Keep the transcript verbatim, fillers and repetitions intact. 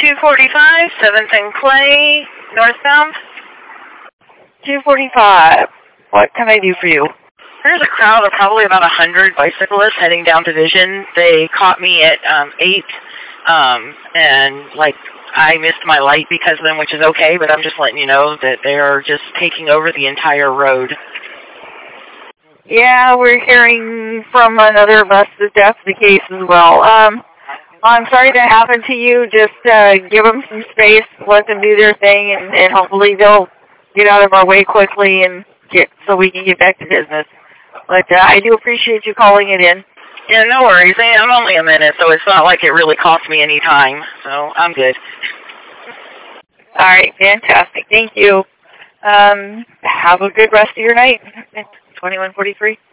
two forty-five, seventh and Clay, northbound. two forty-five. What can I do for you? There's a crowd of probably about one hundred bicyclists heading down Division. They caught me at um, eight, um, and, like, I missed my light because of them, which is okay, but I'm just letting you know that they are just taking over the entire road. Yeah, we're hearing from another bus that that's the case as well. Um, I'm sorry that happened to you. Just uh, give them some space, let them do their thing, and, and hopefully they'll get out of our way quickly and get so we can get back to business. But uh, I do appreciate you calling it in. Yeah, no worries. I'm only a minute, so it's not like it really cost me any time. So I'm good. All right, fantastic. Thank you. Um, have a good rest of your night. twenty-one forty-three.